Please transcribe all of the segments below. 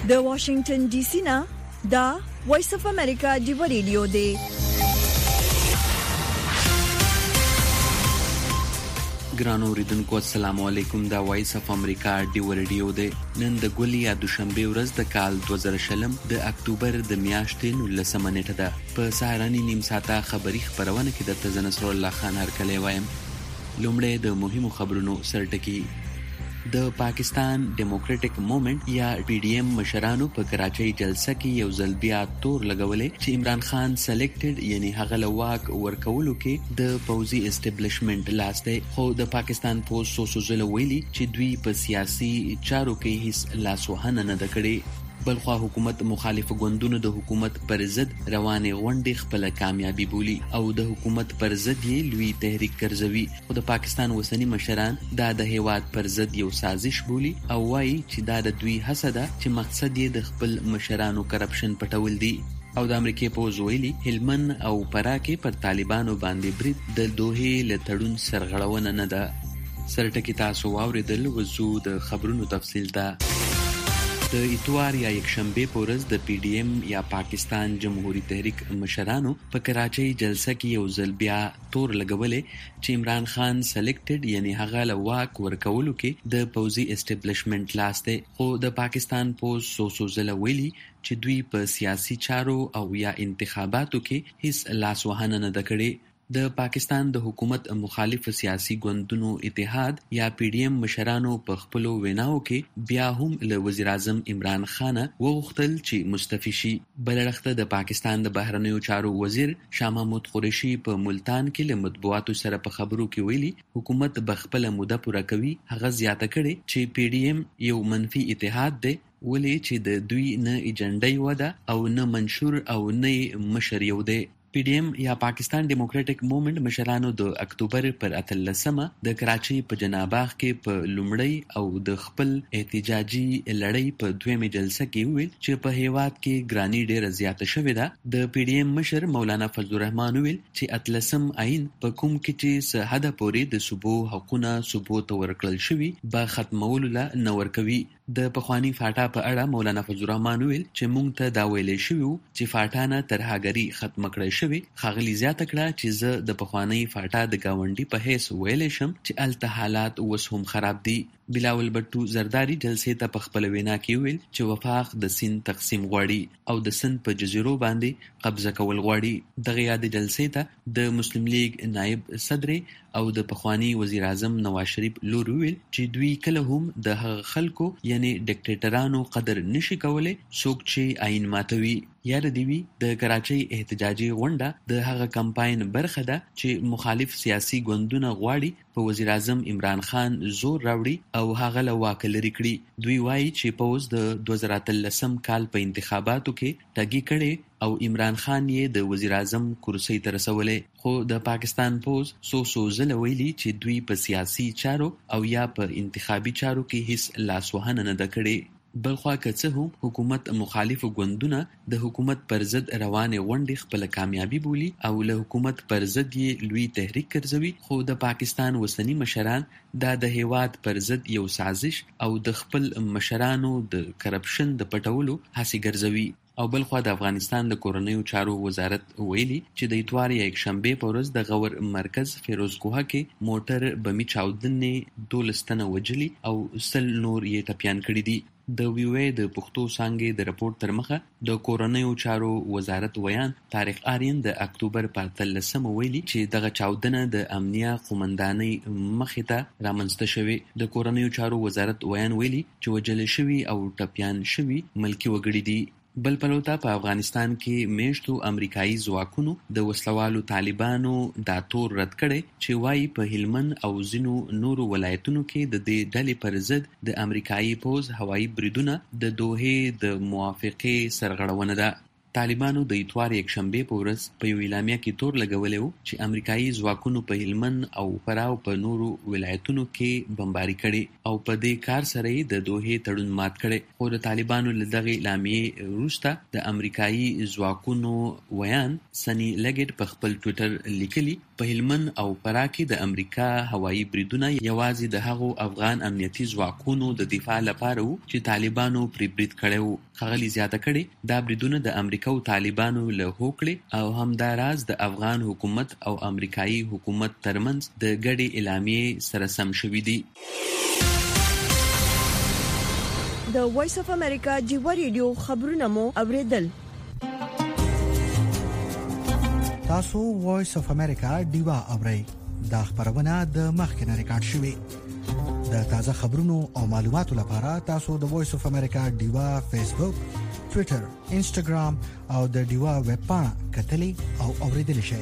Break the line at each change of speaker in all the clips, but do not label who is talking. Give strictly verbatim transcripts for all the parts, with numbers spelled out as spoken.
د واشنگټن ډي سي نه دا وایس اف امریکا دی ریډیو دی.
ګرانو اوریدونکو السلام علیکم. دا وایس اف امریکا دی ریډیو دی. نن د ګولي یا دوشنبه ورځ د کال دوه زره شلم د اکتوبر د میاشتې نولسمه نیټه ده. په سهارني نیم ساعته خبری خبرونه کې د تزنصر الله خان هرکلی وایم. لومړی د مهمو خبرونو سرټکی. د پاکستان ډیموکراټک موومېنټ یا پی ډی ایم مشرانو په کراچۍ جلسه کې یو ځل بیا تور لګولې چې عمران خان سلیکټډ یعنی هغه له واک ورکولو کې د پوځي اسټابلیشمنت لاس دی. خو د پاکستان پوز سو سو زله ویلي چې دوی په سیاسي چارو کې هیڅ لاسوهنه نه ده کړې. بلخوا حکومت مخالف ګوندونو د حکومت پر ضد روانې غونډې خپل کامیابی بولی او د حکومت پر ضد یې لوی تحریک ګرځوي. خو د پاکستان وسنی مشران دا د هیواد پر ضد یو سازش بولی او وایي چې دا د دوی هڅه ده چې مقصد یې د خپل مشرانو کرپشن پټول دي. او د امریکای پوز ویلي هلمن او پراکې پر طالبانو باندې برید د دوه لتړون سرغړونه نه ده. سرټکی تاسو واوریدل. وزو د خبرونو تفصیل ته. د اتوار یا یکشنبه په ورځ د پی ډی ایم یا پاکستان جمهوریت تحریک مشرانو په کراچۍ جلسه کې یو ځل بیا تور لګولې چې عمران خان سلیکټډ یعنی هغه له واک ورکولو کې د پوځي اسټابلیشمنت لاس دی. خو د پاکستان پوز سو سو زله ویلي چې دوی په سیاسي چارو او یا انتخاباتو کې هیڅ لاسوهنه نه ده کړې. د پاکستان د حکومت مخالف سیاسي ګوندونو اتحاد یا پی ډی ایم مشرانو په خپلو ویناو کې بیا هم له وزیر اعظم عمران خان وغوښتل چې مستعفي شي. بل اړخته د پاکستان د بهرنیو چارو وزیر شاه محمود قریشي په ملتان کې له مطبوعاتو سره په خبرو کې ویلي حکومت بخپله موده پوره کوي. هغه زیاته کړي چې پی ډی ایم یو منفي اتحاد دی ولې چې د دوی نه ایجنډا وده او نه منشور او نه مشر یو دی. پی ډی ایم یا پاکستان ډیموکراټک موومېنټ مشرانو د اکتوبر پر اتلسمه د کراچۍ په جناباغ کې په لومړی او د خپل احتجاجي لړۍ په دویمه جلسه کې ویل چې په هیواد کې ګرانی ډیره زیاته شوې ده. د پی ډی ایم مشر مولانا فضل الرحمن ویل چې اتلسم عین په کوم کې چې سه حد پورې د صوبو حقونه صوبو ته ورکړل شوي به ختمولو لا نه ورکوي. د پخوانی فاټا په اړه مولانا فضل الرحمن ویل چې مونږ ته دا ویلې شوی چې فاټا نه ترهګری ختم کړی شوی. خاغلی زیاته کړه چې زه د پخوانی فاټا د گاونډي په هیڅ ویلې شم چې الته حالات اوس هم خراب دي. بلاول بټو زرداری جلسې ته په خپل وینا کې ویل چې وفاق د سند تقسیم غواړي او د سند په جزیرو باندې قبضه کول غواړي. دغه یاد جلسې ته د مسلم لیگ نائب صدر او د پخوانی وزیر اعظم نواز شریف لور ویل چې دوی کله هم د هغه خلکو یعنی ډیکټیټرانو قدر نشي کولای څوک چې آئین ماتوي. یاد دی وی د کراچۍ احتجاجي غونډه د هغه کمپاین برخه ده چې مخالف سیاسي ګوندونه غواړي په وزیر اعظم عمران خان زور راوړي او هغه له واک لري کړي. دوی وایي چې پوز د دوه زره اتلسم کال په انتخاباتو کې ټګي کړي او عمران خان یې د وزیر اعظم کرسۍ ته رسولې. خو د پاکستان پوز سو سو زله ویلي چې دوی په سیاسي چارو او یا په انتخابي چارو کې هیڅ لاسوهنه نه ده کړې. بلخوا که څه هم حکومت مخالف ګوندونه د حکومت پر ضد روانې غونډې خپل کامیابی بولی او له حکومت پر ضد یې لوی تحریک ګرځوي. خو د پاکستان وسنی مشران دا د هیواد پر ضد یو سازش او د خپل مشرانو د کرپشن د پټولو هڅې ګرځوي. او بلخوا د افغانستان د کورنیو چارو وزارت ویلي چې د اتوار یا یکشنبه په ورځ د غور مرکز فیروز کوه کې موټر بمی چاودنې دولس تنه وجلي او سل نور یې ټپیان کړي دي. د ویوې د پښتو څانګې د راپور تر مخه د کورنیو چارو وزارت ویان طارق آرین د اکتوبر په اتلسمه ویلي چې دغه چاودنه د امنیه قومندانۍ مخې ته رامنځته شوې. د کورنیو چارو وزارت ویان ویلي چې وجل شوي او ټپیان شوي ملکی وګړي دي. بل پلوته په افغانستان کې میشتو امریکایي ځواکونو د وسلوالو طالبانو دا تور رد کړي چې وایي په هلمند او ځینو نورو ولایتونو کې د دې ډلې پر ضد د امریکایي پوز هوایي بریدونه د دوه د موافقې سرغړونه ده. طالبانو د اتوار یک شنبه په ورځ په یو اعلامیه کې تور لګولې و چې امریکایي ځواکونو په هلمند او فراه په نورو ولایتونو کې بمباري کړي او په دې کار سره یې د دوحې تړون مات کړي. خو د طالبانو له دغه اعلامیې وروسته د امریکایي ځواکونو ویان سني لګټ په خپل ټویټر لیکلي په هلمند او فراه کې د امریکا هوایي بریدونه یوازې د هغو افغان امنیتي ځواکونو د دفاع لپاره وو چې طالبانو پرې برید کړی و. ښاغلي زیاته کړي دا بریدونه د امریکا او طالبانو له هوکړې او همداراز د افغان حکومت او امریکایي حکومت ترمنځ د ګډې اعلامیې سره سم شوي دي.
د وایس اف امریکا ډیوا ریډیو خبرونه مو اوریدل.
تاسو وایس اف امریکا ډیوا اورئ. دا خبرونه د مخکنه ریکارډ شوې. د تازه خبرونو او معلوماتو لپاره تاسو د وایس اف امریکا ډیوا فیسبوک، ټوئیټر، انسټاګرام او د ډیوا ویب پاڼه کتلی او اوریدل شئ.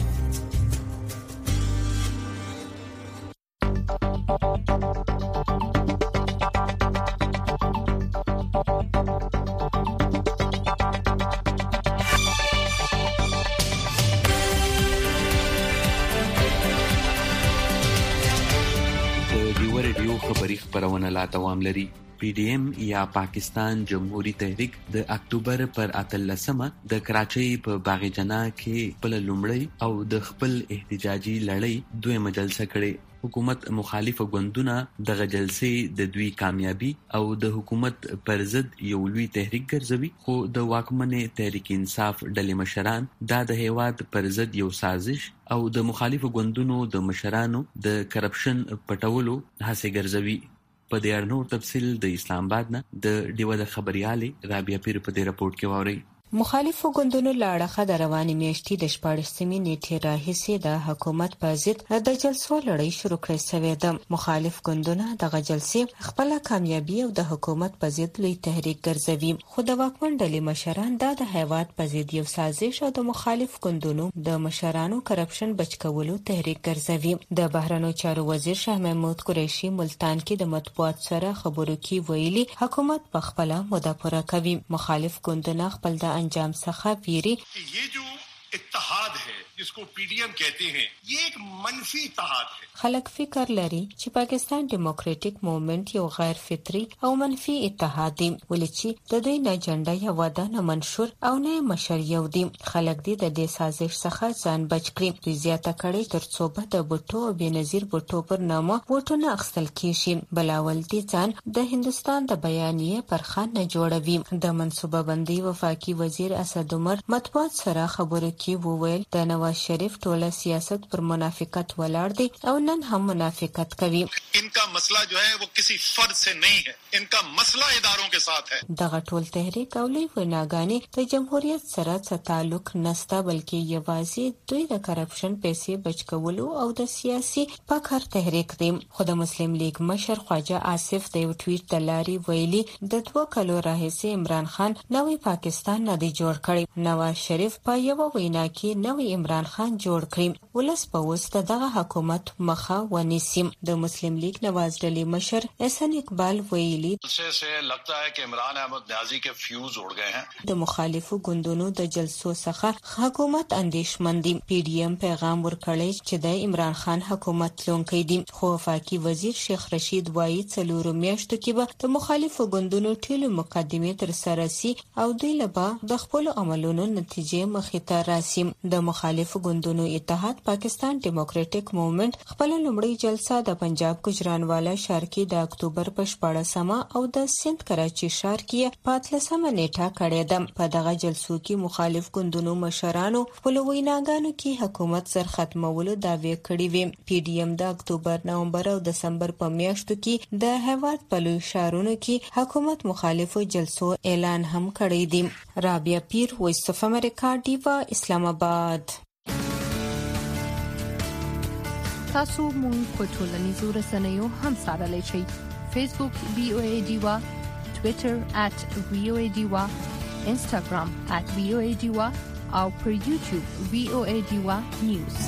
خبری خبرونه لا دوام لري. پی ډی ایم یا پاکستان جمهوری تحریک د اکتوبر پر اتلسمه د کراچۍ په باغ جنا کې خپل لومړی او د خپل احتجاجي لړۍ دویمه جلسه کړې. حکومت مخالف ګوندونه دغه جلسې د دوی کامیابی او د حکومت پر ضد یو لوی تحریک ګرځوي، خو د واکمنې تحریک انصاف ډلې مشران دا د هیواد پر ضد یو سازش او د مخالف ګوندونو د مشرانو د کرپشن پټولو هڅه ګرځوي. په دې اړه نور تفصیل د اسلام آباد نه د ډیوه د خبريالې رابعه پیر په دې رپورت کې واوري.
مخالفو ګوندونو لاړه د رواني میاشتې د شپاړسمې نیټې راهیسې د حکومت په ضد د جلسو لړۍ شروع کړې شوې ده. مخالف ګوندونه دغه جلسې خپل کامیابی او د حکومت په ضد لوی تحریک ګرځوي، خو د واکمن ډلې مشران دا د هیواد په ضد یو سازش او د مخالف ګوندونو د مشرانو کرپشن بچ کولو تحریک ګرځوي. د بهرنیو چارو وزیر شاه محمود قریشي ملتان کې د مطبوعات سره خبرو کې ویلي حکومت په خپل موده پوره کوي. مخالف ګوندونه خپل د انجام څخه ویری.
یہ جو اتحاد ہے جس کو پی ڈی ایم کہتے ہیں یہ ایک منفی اتحاد ہے.
خلک فکر لري چې پاکستان ډیموکراټیک موومنت یو غیر فطری او منفي اتحاد دی، ولې چې د دوی نه جنډه یا وعده نه منشور او نه مشر یو دی. خلک دې د دې سازش څخه ځان بچ کړي. دوی زیاته کړي ترڅو به د بوټو او بېنظیر بوټو پر نامه ووټونه اخیستل کیږي. بلاول دې ځان د هندستان د بیانیې پر خان نه جوړوي. د منصوبه بندي وفاقي وزیر اسد عمر مطبوعات سره خبرو کې وویل د نواز شریف ټوله سیاست پر منافقت ولاړ دی او نن هم منافقت کوي.
ان کا مسئلہ جو ہے وہ کسی فرد سے نہیں ہے، ان کا مسئلہ اداروں کے ساتھ ہے.
دغه ټول تحریک او لوی ویناګانې د جمهوریت سره څه تعلق نشته، بلکې یوازې دوی د کرپشن پیسې بچ کولو او د سیاسي فقر تحریک دی. خو د مسلم لیگ مشر خواجه آصف د یو ټویټ د لارې ویلي د دوه کلو راهیسې عمران خان نوې پاکستان نه دی جوړ کړی. نواز شریف په یو وینا کې نوې عمران خان جوړ کړی. ولس په وس دغه حکومت مخه ونیسیم. د مسلم لیگ نواز ډلې مشر احسان اقبال ویلي
جلسے سے لگتا ہے کہ عمران احمد نیازی کے فیوز اڑ گئے ہیں.
د مخالفو ګوندونو د جلسو څخه حکومت اندیشمن دی. پی ډی ایم پیغام ورکړی چې د عمران خان حکومت لونکی دی، خو وفاقي وزیر شیخ رشید وایي څلورو میاشتو کې به د مخالفو ګوندونو ټولو مقدمې تر سره سي او دوی له به د خپل عملونو نتیجې مخې ته راسي. د مخالفو ګوندونو اتحاد پاکستان ډیموکراټیک موومنت خپل لومړی جلسه د پنجاب گجرانوالا ښار کې د اکتوبر په شپاړسمه او د سند کراچي ښار کې په اتلسمه نیټه کړې ده. په دغه جلسو کې مخالف ګوندونو مشرانو خپل ویناګانو کې حکومت سر ختمولو دعوی کړې وې. پی ډی ایم د اکتوبر، نومبر او دسمبر په میاشتو کې د هیواد په لوی ښارونو کې حکومت مخالفو جلسو اعلان هم کړی دی. رابعه پیر، وایس اف امریکا، ډیوا، اسلام آباد.
تاسو مونږ په ټولنیزو رسنیو هم څارلی شئ. فیسبوک وی او ای ډیوا، ټویټر at وی او ای ډیوا، انسټاګرام at وی او ای ډیوا او پر یوټیوب وی او ای ډیوا نیوز.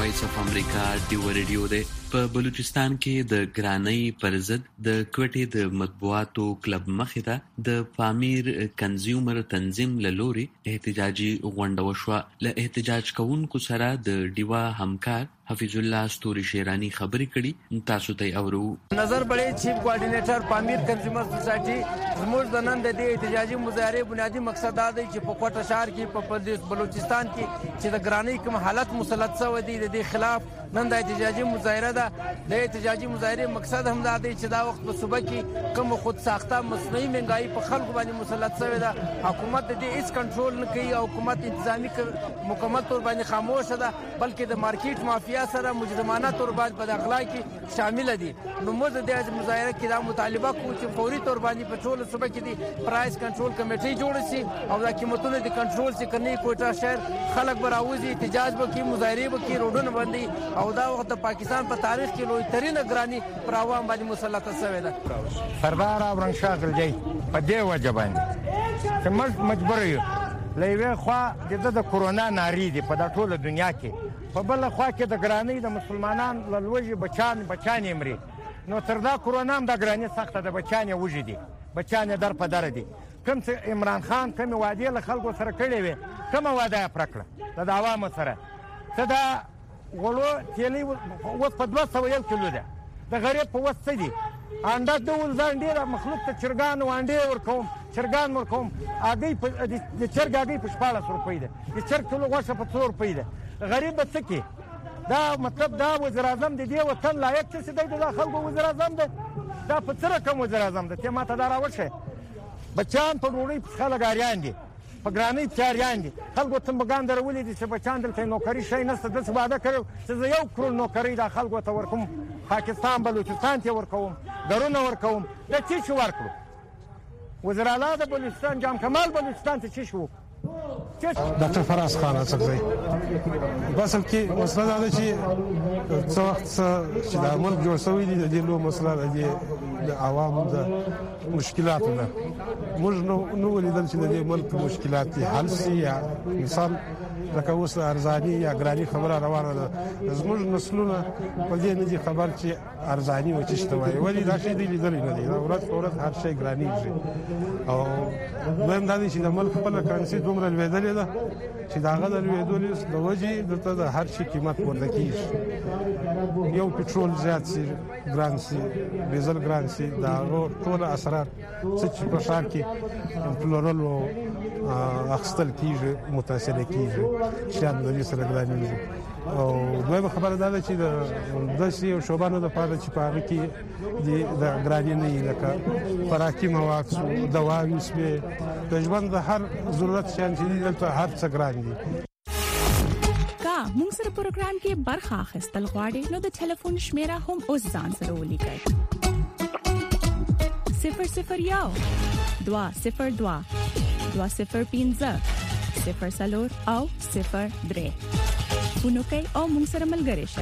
وایس اف امریکا ډیو ریډیو دی. په بلوچستان کې د ګرانۍ پر ضد د کوټې د مطبوعاتو کلب مخې ته د پامیر کنزیومر تنظیم له لوري احتجاجي غونډه وشوه. له احتجاج کوونکو سره د ډیوا همکار حفیظ الله ستوري شیرانی خبرې کړي. تاسو ته اورو.
نظر بړې چیف کوارډینیټر پامیر کنزیومر سوسایټي زموږ د نن د دې احتجاجي مظاهرې بنیادی مقصد دا دی چې په کوټه شهر کې په بلوچستان کې چې د ګرانۍ کوم حالت مسلط شوی دی د دې خلاف نن د احتجاجي مظاهره ده. د احتجاجي مظاهرې مقصد هم دا دی چې دا وخت په صوبه کې کوم خود ساخته مصنوعي مهنګايي په خلکو باندې مسلط شوی ده. حکومت د دې هیڅ کنټرول نه کوي او حکومت انتظامی مکمل تور باندې خاموش ده بلکې د مارکیټ مافیا سره مجرمانه تور باندې په داخله کې شامل دي. نو موږ د دې مظاهره کې دا مطالبه کوو چې فوري تور باندې په ټول صوبه کې دي پرایس کنټرول کمیټي جوړ شي او دا قیمتونه د کنټرول شي کني کوټه شهر خلک براوځي احتجاج وکړي مظاهره وکړي روډونه باندې او دا وخت د پاکستان په تاریخ کې لوی ترینه ګرانی پر عوام باندې مسلط شوی ده.
سردار ابراهیم شاه غلجی په دې وجه باندې چې موږ مجبور یو لوي خو د کورونا ناری دی په ټوله دنیا کې په بل خو کې د ګرانی د مسلمانان لوجي بچان بچان امري نو تر دا کورونا د ګرانی سخته د بچان وجي دي بچان در په در دي. کوم چې عمران خان کوم وعده له خلکو سره کړې وي کوم وعده پرکړه د عوامو سره ته دا غلو تیلی اوس په دوه سوه یو کیلو ده د غریب په وسط دي انډه ډول ځان ډیر مخلوق ته چرګان وانډې ورکوم چرګان ورکوم اګي په د چرګ اګي په شپاړس روپۍ ده د چرګ کیلو غوښه په څو روپۍ ده. غریب څه کې دا مطلب دا وزیر اعظم د دې وطن لایق څه دی د خلکو وزیر اعظم ده دا په څه رقم وزیر اعظم ده ته ماته دا راوښه بچان په ډوړې په خلګاریان دي په ګرانۍ تیاریان دي خلکو ته بګان درولې دي چې بچان دلته نوکری شي نسته د وعده کړو چې یو کروڑ نوکری د خلکو ته ورکوم پاکستان بلوچستان ته ورکوم درونه ورکوم د چی شو ورکړو وزیر اعلی د بلوچستان جام کمال بلوچستان ته چی شو
ډاکټر فراز خان اڅکزی باسل کې مسله دا چې څو وخت چې د ملک جوړ شوی دی د دې لو مسله د عوامو د مشکلاتو ده موږ نو ولیدل چې د دې ملک مشکلات حل شي یا مثال لکه اوس ارزانی یا ګرانی خبره روانه ده زموږ نسلونه په دې نه دي خبر چې ارزانی و چشته وایي ولی دا شی دی لیدل نه دی ورځ په ورځ هر شی ګرانی شي او دویم دا چې د ملک په کرنسي دومره لویدلې ده چې دا غل لویدلې د وجې دلته د هر شي قیمت ورته کیږي یو پټرول زیات سي ګران سي ډیزل ګران سي دا ټول اثرات چې په شهر کې پلورل او اخستل کیږي متاثر کیږي چې د دې سره ګراني او دوی خبره ده چې د داسې شوبانو د پاره چې پاره کې د ګراني نه لکه خوراکي مواد دواوي سپه د ژوند د هر ضرورت شان چې دلته هر څه ګران دي.
کا موږ سره پروګرام کې برخه اخیستل غواړي نو د ټلیفون شمیره هم اوس ځان سره ولیکئ صفر صفر یو دوا صفر دوا دوا صفر پنځه صفر سلور او صفر درې فونو کوي او موږ سره ملګری شئ.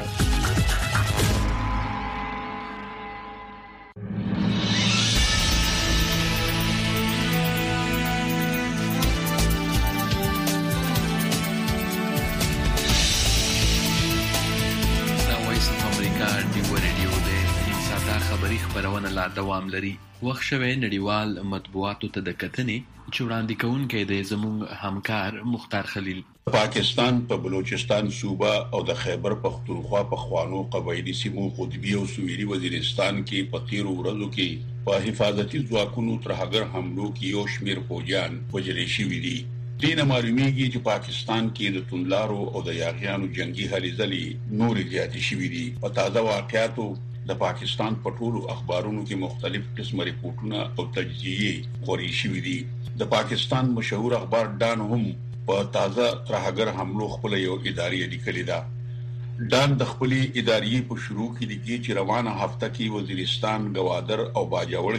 خبری خبرونه لا دوام لري. وخت شوه نړیوال مطبوعاتو ته د کتنې چې وړاندې کوونکی دی زموږ همکار مختار خلیل.
پاکستان په بلوچستان صوبه او د خیبر پختونخوا په خوانو قبایلی سیمو قطبی او سویلي وزیرستان کې په تیرو ورځو کې په حفاظتي ځواکونو ترهګر حملو کې یو شمیر فوجیان وژل شوي دي. دین معلومیږي چې پاکستان کې د توندلارو او د یاغیانو جنگي هلې ځلې نور زیاتې شوي دي. په تازه واقعاتو د پاکستان په ټولو اخبارونو کې مختلف قسم ریپورتونه او تجزیې خوري شوي دي. د پاکستان مشهور اخبار ډان هم په تازه ترهګر حملو خپل یو اداري لیکلي ده. ډان د خپل اداري په شروع کې لیکي چې روانه هفته کې وزیرستان، گوادر او باجوړ کې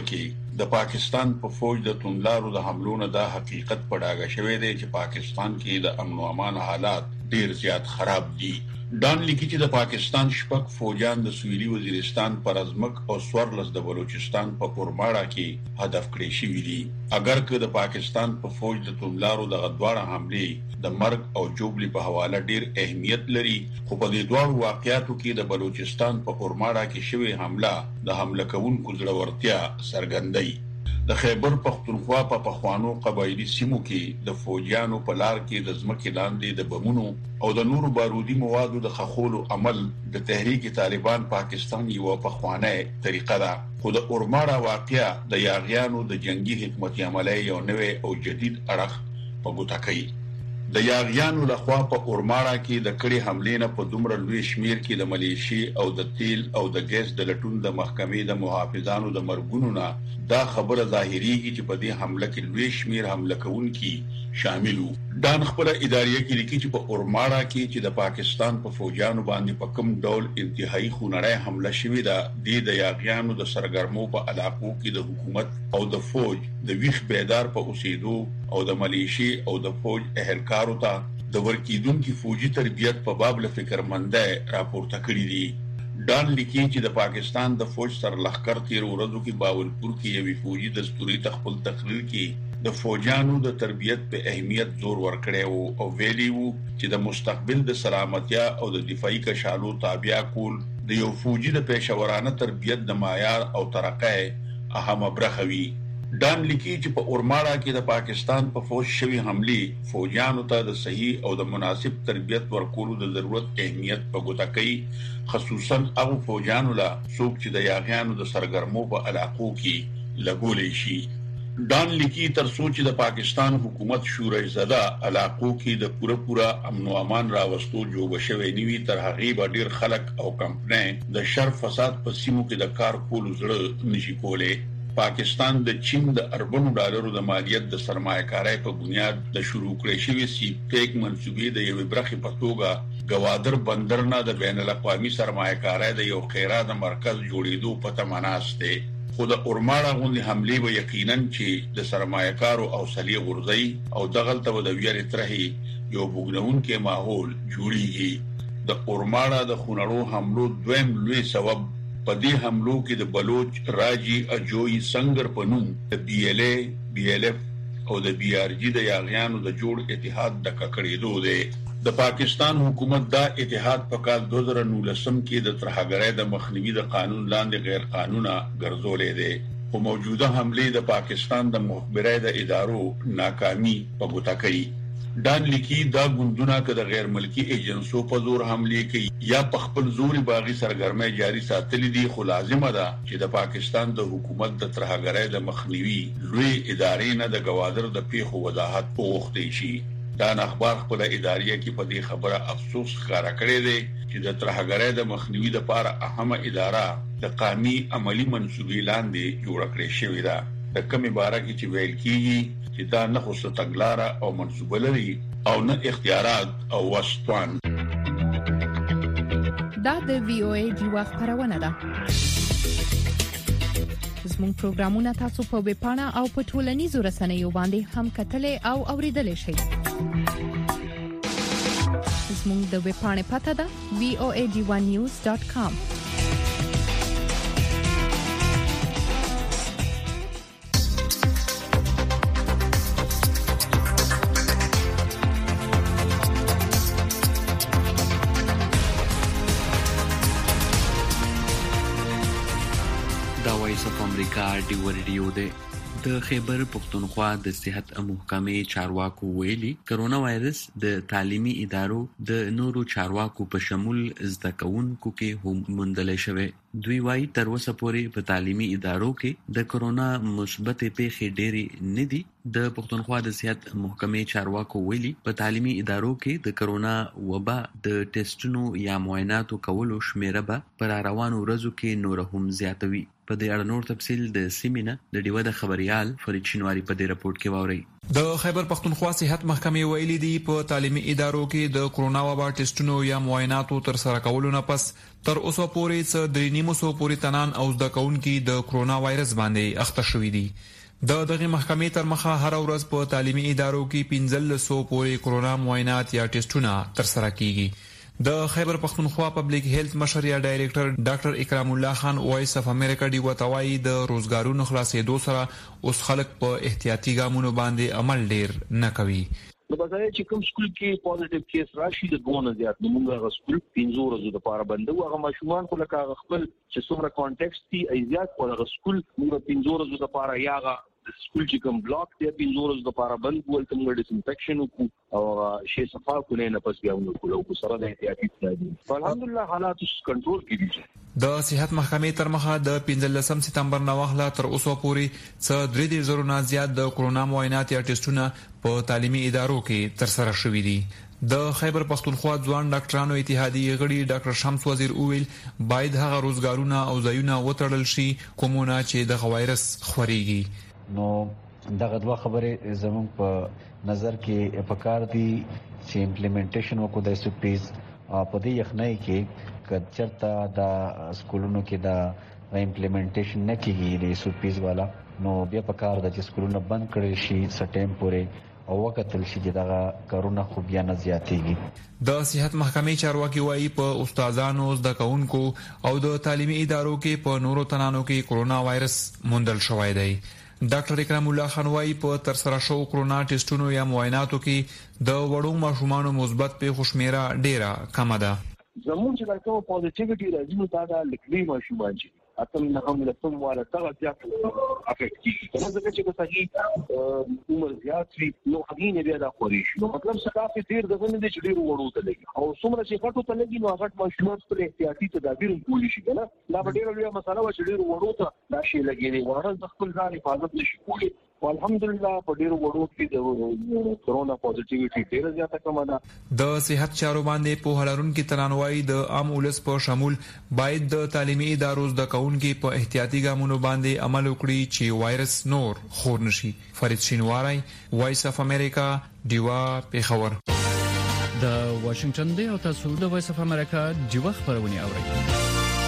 د پاکستان په فوج د توندلارو د حملو نه دا حقیقت په ډاګه شوی دی چې پاکستان کې د امن او امان حالات ډیر زیات خراب دي. ډان لیکي چې د پاکستان شپږ فوجان د سویلي وزیرستان پر ازمک او سورلس د بلوچستان په کورماړه کې هدف کړی شوی دي. اگر که د پاکستان په فوج د توندلارو د غدواړه حمله د مرګ او جوبلی په حواله ډیر اهمیت لري، خو په دې دوه واقعیاتو کې د بلوچستان په کورماړه کې شوی حمله د حمله کوونکو ځړورتیا څرګندوي. د خیبر پختونخوا په پخوانو قبایلی سیمو کې د فوجیانو په لار کې د ځمکې لاندې د بمونو او د نورو بارودي موادو د خخولو عمل د تحریک طالبان پاکستان یو پخوانه طریقه ده، خو د اورماړه واقعیا د یاغیانو د جنگي حکمت عملي یو نوې او جدید اړخ په ګوته کوي. د یاغیانو لخوا په اورماړه کې د کړي حملې نه په دومره لوی شمیر کې د ملیشي او د تیل او د ګیس د لټون د محکمې د محافظانو د مرګونو نه دا خبره ظاهريږي چې په دې حمله کې لوی شمیر حمله کوونکي شامل وو. ډان خپل اداريه کې لیکي چې په اورماړه کې چې د پاکستان په فوجانو باندې په کوم ډول انتهایی خونړی حمله شوې ده، د یاغیانو د سرګرمو په علاقو کې د حکومت او د فوج د ویښ بیدار په اوسېدو او د ملیشي او د فوج اهلکارو ته د ورکیدونکو فوجي تربیت په باب له فکرمنده راپورته کړی دي. ډان لیکي چې د پاکستان د فوج سر لخر تیر ورځو کې باولپور کې یوې فوجي دستوري تخپل تقریر کې د فوجانو د تربیت په اهمیت زور ورکړی وو او ویلي وو چې د مستقبل د سلامتیا او د دفاعي کشالو تابع کول د یو فوجي د پیشورانه تربیت د معیار او ترقه اهمه برخه وي. ډان لیکي چې په اورماړه کې د پاکستان په فوج شوی حمله فوجانو ته د صحیح او د مناسب تربیت ورکولو د ضرورت اهمیت په ګوته کوي، خصوصا هغه فوجانو لا څوک چې د یاغیانو د سرګرمو په علاقو کې لګولې شي. ډان لیکي تر څو چې د پاکستان حکومت شورای زده علاقو کې د پوره پوره امن او امان راوستو جوړ شوی نیوي، تر هغه به ډیر خلک او کمپنۍ د شر فساد په سیمو کې د کار کولو زړه نشي کولای. پاکستان د چین د اربونو ډالرو د مالیت د سرمایه‌کارۍ په بنیاد د شروع کړې شوی سی پیک منسوبې د یوې برخې په توګه گوادر بندر نه د بین الاقوامي سرمایه‌کارۍ د یو خیرات مرکز جوړېدو په تمناس دی. خو د اورماړه غونډې حملې به یقینا چې د سرمایه‌کارو او سلی غورځي او دغلته د ویری ترهي یو بوګنونکې ماحول جوړیږي. د اورماړه د خونړو حملو دویم لوی سبب په دې حملو کې د بلوچ راجی اجوی سنگر په نوم د بی ال ای بی ال اف او د بی آر جی د یاغیانو د جوړ اتحاد د ککړېدو دی. د پاکستان حکومت دا اتحاد په کال دو زره نولسم کې د ترهګرۍ د مخنیوي د قانون لاندې غیر قانونه ګرځولې دی، خو موجوده حمله د پاکستان د مخبرۍ د ادارو ناکامي په ګوته کوي. ډان لیکي دا ګوندونه که د غیر ملکی ایجنسو په زور حمله کوي یا په خپل زور باغی سرګرمۍ جاری ساتلې دي، خو لازمه ده چې د پاکستان د حکومت د ترهګرۍ د مخنیوي لوی ادارې نه د گوادر د پیښو وضاحت وغوښتي شي. دا اخبار خپل ادارې کې په دې خبره افسوس ښکارا کړی دی چې د ترهګرۍ د مخنیوي لپاره اهمه اداره د قومي عملی منسوبې لاندې جوړ کړې شوې ده. د کوم عبارت کې چې ویل کیږي چې دا نه خو ستګلاره او منسوبه لري او نه اختیارات او وسطوان.
دا د وی او ای ډیوا خبرونه ده. زموږ پروګرامونه تاسو په ویب پاڼه او په ټولنیزو رسنیو باندې هم کتلې او اوریدلې شئ. زموږ د ویب پاڼې پته ده وی او ای ډیوا نیوز ډاټ کام.
امریکا ډیو ریډیو دی. د خیبر پختونخوا د صحت محکمې چارواکو ویلي کرونا وایرس د تعلیمي ادارو د نورو چارواکو په شمول زده کوونکو کې هم موندل شوی. دوی وايي تر اوسه پورې په تعلیمي ادارو کې د کرونا مثبت پیښې ډېرې نه دي. د پختونخوا د صحت محکمې چارواکو ویلي په تعلیمي ادارو کې د کرونا وبا د ټیسټونو یا معایناتو کولو شمیره به پر روانو ورځو کې نور هم زیاتوي. په دې اړه نور تفصیل د سیمینه د ډیوه د خبريال فرید شینواری په دې رپورت کې واوري.
د خیبر پختونخوا صحت محکمې ویلي دي په تعلیمي ادارو کې د کرونا وبا ټیسټونو یا معایناتو تر سره کولو نه پس تر اوسه پورې څه درې نیمو سو پورې تنان او زده کوونکي د کرونا وایرس باندې اخته شوي دي. د دغه محکمې تر مخه هر ورځ په تعلیمي ادارو کې پنځلس سو پورې کرونا معاینات یا ټیسټونه تر سره کیږي. د خیبر پختونخوا پبلک هیلث مشر یا ډایریکټر ډاکټر اکرام الله خان وایس اف امریکا دی وتاوی د روزګارونو خلاصېدو سره اوس خلک په احتیاطي ګامونو باندې عمل ډیر نه کوي.
نو بځای چې کوم سکول کې پوزټیو کیس راشي د ګونه زیات نو موږ هغه سکول پنځه ورځې لپاره بندو. هغه ماشومان خو لکه خپل چې څومره کانټیکست دي ایزیات په هغه سکول موږ پنځه ورځې لپاره یاغه سکول چې کوم بلاک دی پنځه ورځې لپاره بند کول ته موږ ډیس انفیکشن وکړو او شی صفا کولای نه پس بیا موږ کولو سره د احتیاطي تدابیر الحمدلله حالات کنټرول کیږي.
د صحت محکمې تر مخه د پنځلسم سپتمبر نه واخله تر اوسه پورې څه درې دېرش زره نه زیات د کرونا معاینات یا ټیسټونه په تعلیمي ادارو کې تر سره شوي دي. د خیبر پختونخوا ځوان ډاکټرانو اتحادیې غړي ډاکټر شمس وزیر اویل باید هغه روزګارونه او ځایونه وتړل شي کومونه چې د وایرس خوريږي.
نو دغه دوه خبرې زموږ په نظر کې پکار دي چې امپلیمنټیشن وکړو د سپیز په دې یخنۍ کې کچرتا د سکولونو کې د امپلیمنټیشن نه کیږي د سپیز والا نو بیا پکار د چې سکولونه بند کړي شي سټیم پورې او وکتل شي چې دغه کارونه خو بیا نه زیاتېږي.
د صحت محکمې چارواکي وایي په استادانو زده کوونکو او د تعلیمي ادارو کې په نورو تنانو کې کرونا وایرس موندل شوی دی. ډاکټر اکرام الله خان وايي په تر سره شو کرونا ټیسټونو یا معایناتو کې د وړو ماشومانو مثبت پیښو شمیره ډیره کمه ده.
زموږ چې کوم پوزټیویټي راځي نو دا د لکړي ماشومان چې اتم نه هم له کوم والا څنګه زیات افیکټ کیږي. نو ځکه چې صحیح عمر زیات وي نو هغه نه بیا دا خوري شي. نو مطلب څه ډیر د غنډې چې ډیر وړو ته لګي او څومره چې غټو ته لګي نو هغه ماشومان پر احتیاطي تدابیر کولی شي کنه. دا ډیر لوی مسله و چې ډیر وړو ته دا شی لګي دی ورته د خپل ځان حفاظت نشي کولی. الحمدلله په ډیرو وړو کې د کرونا پوزټیویټي ډیره زیاته کمه ده.
د صحت چارو باندې په هلرونکو ترانوي د عام ولس په شمول باید د تعلیمي ادارو زده کوونکو په احتیاطي ګامونو باندې عمل وکړي چې وایرس نور خور نشي. فرید شینواری وایس اف امریکا دیوا پیښور.
د واشنگټن دی او تاسو د وایس اف امریکا دیوا خبرونه اورئ.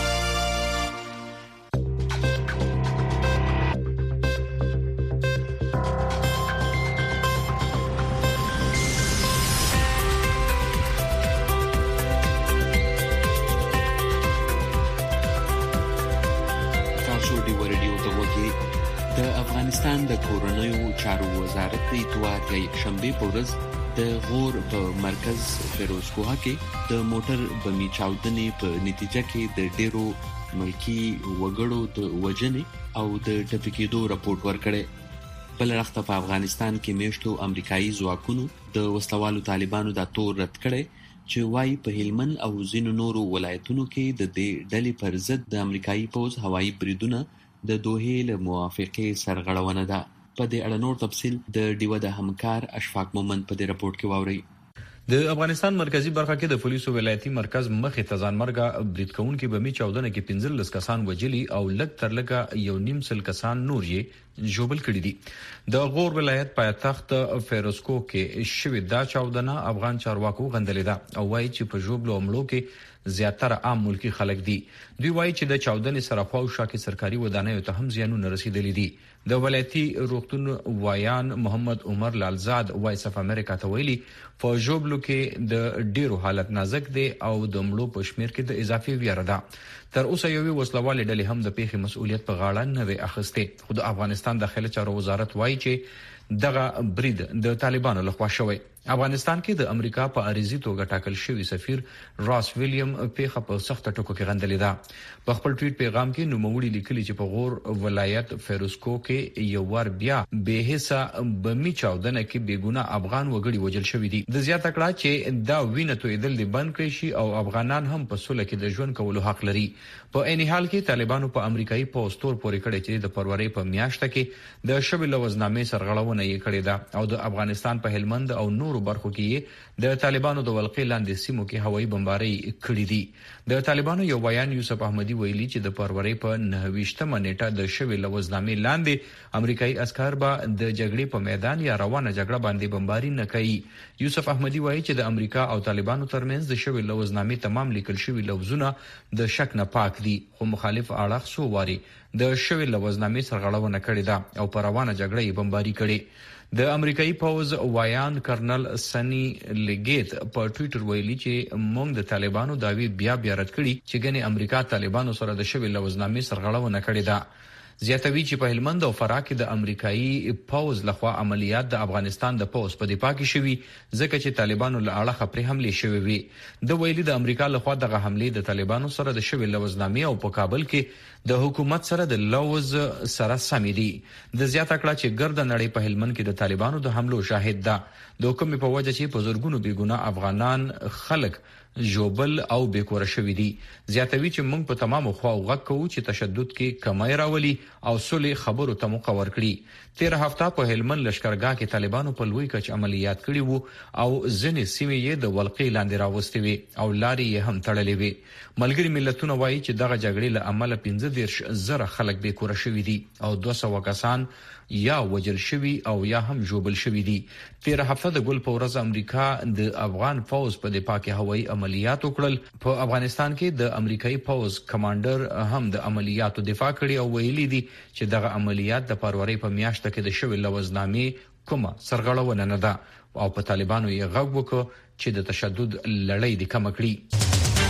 د افغانستان د کورنیو چارو وزارت د اتوار د شنبه په ورځ د غور په مرکز فیروزکوه کې د موټر بمي چاودنې په نتیجه کې د ډیرو ملکی وګړو د وژنې او د ټپکېدو راپورټ ورکړی. بل اړخ په افغانستان کې میشتو امریکایي ځواکونو د وسلوالو طالبانو د تور رد کړي چې وايي په هلمند او ځینو نورو ولایتونو کې د دې ډلې پر ضد د امریکایي پوځ هوایي بریدونه د دوه له موافقې سرغړونه ده. په دې اړه نور تفصیل د ډیوه د همکار اشفاق مومند په دې رپورت کې واوري.
د افغانستان مرکزی برخه کې د پولیسو ولایتي مرکز مخې ته ځان مرګه برید کوونکي بمي چاودنه کې پنځلس کسان وجلي او لږ تر لږه یو نیم سل کسان نور یې جوبل کړي دي. د غور ولایت پایتخت فیروزکو کې شوې دا چاودنه افغان چارواکو غندلې ده او وايي چې په جوبل عملو کې زیاتره عام ملکی خلک دي. دوی وايي چې د چاودنې سره خواوشا کې سرکاري ودانیو ته هم زیانونه رسیدلي دي. د ولایتي روغتون وایان محمد عمر لالزاد وایس اف امریکا ته ویلي په جوبلو کې د ډیرو حالت نازک دی او د مړو په شمیر کې د اضافي ویره ده. تر اوسه یو وسلوال ډلې هم د پیښې مسؤلیت په غاړه نه وي اخیسته. خو د افغانستان داخلي چارو وزارت وایي چې دغه برید د طالبانو لخوا شوی. افغانستان کې د امریکا په اړیزي توګه ټاکل شوی سفیر راس ویلیام پیښه په سخت ټکو کې غندلې ده. په خپل ټویټ پیغام کې نوموړي لیکلي چې په غور ولایت فیروزکو کې یو ور بیا به حساب بمی چاودنه کې بیګونه افغان وګړي وجل شوی دي. د زیاته کړه چې دا وینه تویدل دی بند کړی شي او افغانان هم په سوله کې د ژوند کولو حق لري. په عین حال کې طالبانو په امریکایي پوسټور پورې کړی چې د فروری په میاشت کې د شبې لوزنامې سرغړونه سرغړونه یې کړې ده او د افغانستان په هلمند او نورو برخو کې د طالبانو د ولقې لاندې سیمو کې هوایي بمبارۍ کړې دي. د طالبانو یو بیان یوسف احمدي ویلي چې د فروری په نهه ویشتمه نیټه د شوی لوزنامې لاندې امریکایي عسكر به د جګړې په میدان یا روانه جګړه باندې بمباري نه کوي. یوسف احمدي وایي چې د امریکا او طالبانو ترمنځ د شوی لوزنامې تمام لیکل شوی لفظونه د شک نه پاک دي، خو مخالف اړخ سو واري د شوی لوزنامې سرغړونه کړې ده او په روانه جګړه یې بمباري کړې. د امریکایي پوز وایان کرنل سنی لګیت په ټوئیټر ویلي چې موږ د طالبانو داوی بیا بیا رد کړي چې ګنې امریکا طالبانو سره د شوی لوزنامې سرغړونه کړې ده. زیاتوي چې په هلمند او فراه کې د امریکایي پوز لخوا عملیات د افغانستان د پوز په دفاع کې شوي ځکه چې طالبانو له اړخه پرې حمله شوې وي. د ویلي د امریکا لخوا دغه حمله د طالبانو سره د شوی لوزنامې او په کابل کې د حکومت سره د لوز سره سمې دي. د زیاته کړه چې ګرد نړۍ په هلمند کې د طالبانو د حملو شاهد ده. د حکومت په وجه چې په زورګونو بیګونه افغانان خلک جوبل او بیکوره شوی دي. زیاتوي چې موږ په تمامو خواو غږ کوو چې تشدد کې کمای راولي او صلح خبرو ته موقع ورکړي. تیر هفته په هلمند لشکرګاه کې طالبانو په لوی کچ عملیات کړي وو او ځینې سیمې یې د ولقې لاندې راوستې وي او لارې یې هم تړلې وي. ملګری ملتونه وایي چې دغه جګړې له امله پنځه دېرش زره خلک بیکوره شوي دي او دوه سوه کسان یا وجل شوي او یا هم جوبل شوي دي. تیر هفته د ګل په ورځ امریکا د افغان فوز په دفاع کې هوایي عملیات وکړل. په افغانستان کې د امریکایي فوز کمانډر هم د عملیاتو دفاع کړي او ویلي دي چې دغه عملیات د فروری په میاشت کې د شوی لوزنامې کومه سرغړونه نه ده او په طالبانو یې غږ وکړ چې د تشدد لړۍ دې کم کړي.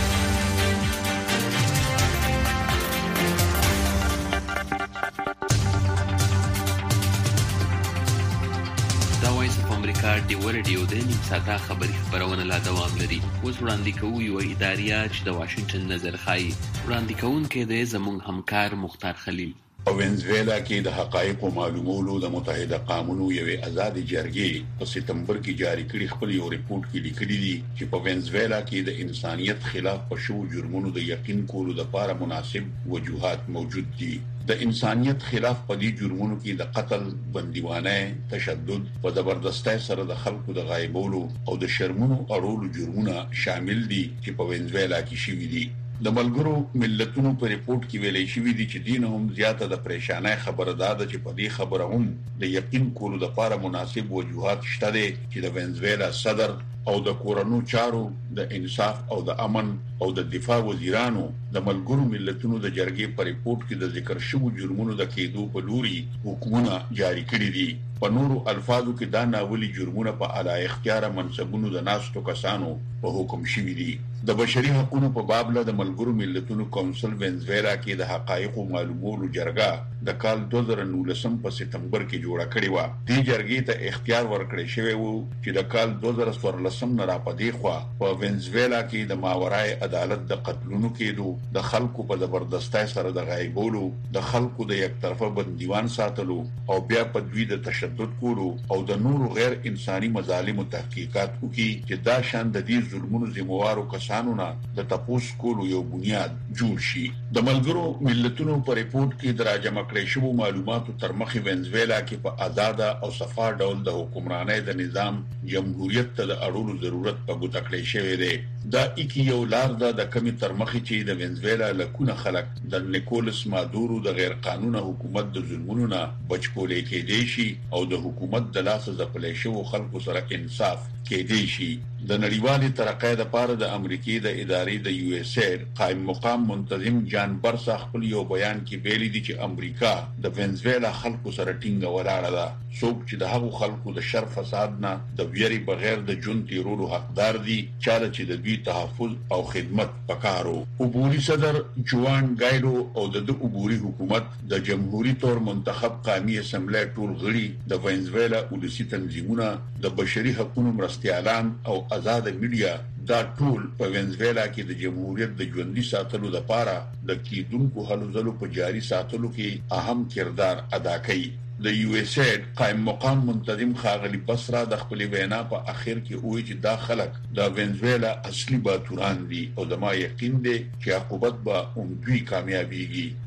ډیو رادیو د نیم ساعته خبری خبرونه لا دوام لري. اوس وړاندې کوو یو اداریه چې د واشنگټن نظر خایي. وړاندې کوونکی دی زموږ همکار مختار خلیل.
په وینزویلا کې د حقایقو معلومولو د متحده قومونو یوې آزاد جرګې په سپتمبر کې جاری کړي خپل یو ریپورت کې لیکلي دي چې په وینزویلا کې د انسانیت خلاف په شو جرمونو د یقین کولو لپاره مناسب وجوهات موجود دي. د انسانیت خلاف په دې جرمونو کې د قتل، بندیوانه، تشدد، په زبردستۍ سره د خلکو د غایبولو او د شرمونو اړولو جرمونه شامل دي چې په وینزویلا کې شوي دي. د ملګرو ملتونو په ریپورت کې ویلي شوی دی چې دین هم زیاته د پریشانای خبره ده چې په دې خبره هم د یقین کولو لپاره مناسب وجوهات شته دي چې د وینزویلا صدر او د کورونو چارو د انصاف او د امن او د دفاع وزیرانو د ملګرو ملتونو د جرګې په ریپورت کې د ذکر شوو جرمونو د کېدو په لوري حکمونه جاری کړي دي. په نورو الفاظو کې دا ناولي جرمونه په اعلی اختیار منصبونو د ناستو کسانو په حکم شوي دي. د بشري حقوقو په باب له د ملګرو ملتونو کونسل وینزویلا کې د حقایقو معلومولو جرګه د کال دوه زره نولسم په سپتمبر کې جوړه کړې و. دې جرګې ته اختیار ورکړی شوی وو چې د کال دوه زره څوارلسم نه راپدې خو په وینزویلا کې د ماورای عدالت د قتلونو کېدو، د خلکو په زبردستۍ سره د غایبولو، د خلکو د یک طرفه بندیوان ساتلو او بیا په دوی د تشدد کولو او د نورو غیر انساني مظالمو تحقیقات وکړي چې دا شان د دې ظلمونو ذمہوارو کسانو نه د تپوس کولو یو بنیاد جوړ شي. د ملګرو ملتونو په ریپورت کې د راجمع کړې شوو معلوماتو تر مخې وینزویلا کې په آزاد او صفا ډول د حکمرانۍ د نظام جمهوریت ته د اړولو ضرورت په ګوته کړی شوی دی. دا اکی یو لار ده د کمی تر مخې چې د وینزویلا لکونه خلک د نیکولس مادورو د غیر قانوني حکومت د ظلمونو نه بچ کولای کېدی شي او د حکومت د لاس ځپلې شوو خلکو سره انصاف کېدی شي. د نړیوالې ترقۍ لپاره د امریکای د ادارې د یو اس اید قائم مقام منتظم جان برسا خپل یو بیان کې ویلي دي چې امریکا د وینزویلا خلکو سره ټینګه ولاړه ده. څوک چې د هغو خلکو د شر فساد نه د ویری بغیر د جون تیرولو حقدار دي، چاله چې د دوی تحفظ او خدمت پکارو. عبوري صدر جوان ګایډو او د عبوري حکومت د جمهوریت تور منتخب قومي اسمبلی ټول غړي د وینزویلا ولسی تنظیمونه، د بشري حقوقو مرستيالان او آزاد میډیا دا ټول په وینزویلا کې د جمهوریت د ژوندۍ ساتلو لپاره د کیدونکو هلو ځلو په جاري ساتلو کې اهم کردار ادا کوي. د یو اس اید قائم مقام منتظم خاغلی بصره د خپل وینا په اخر کې وایي چې دا خلک د وینزویلا اصلي باتوران دي او د ما یقین دی چې عقوبت به هم دوی کامیابیږي.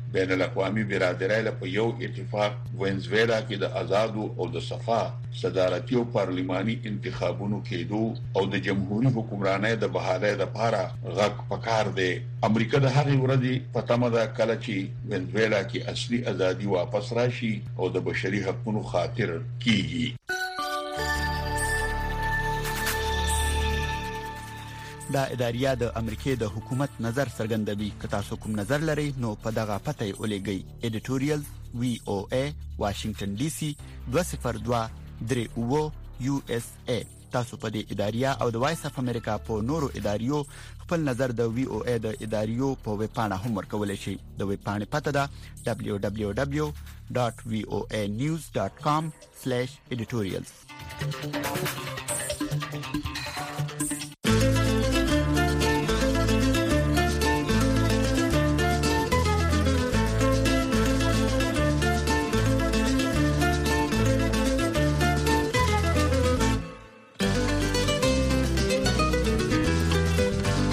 بین الاقوامي برادرۍ له په یو اتفاق وینزویلا کې د آزادو او د صفا صدارتي او پارلماني انتخابونو کېدو او د جمهوریت حکمرانۍ د بحالۍ لپاره غږ پکار دی. امریکا د هغې ورځې په تمه ده کله چې وینزویلا کې اصلي ازادي واپس راشي او د بشري حقوقو خاطر کیږي.
دا اداریه د امریکای د حکومت نظر څرګندوي. که تاسو کوم نظر لرئ نو په دغه پته ولېږئ. ایډیټوریال وی او ای واشنگټن ډي سي دوه صفر دوه درې اوه یو اس ای. تاسو په دې اداریه او د وایس اف امریکا په نورو اداریو خپل نظر د وی او ای د اداریو په ویب پاڼه هم ورکولای شئ. د ویب پاڼې پته ده دبليو دبليو دبليو ډاټ وی او ای نیوز ډاټ کام سلیش ایډیټوریالز.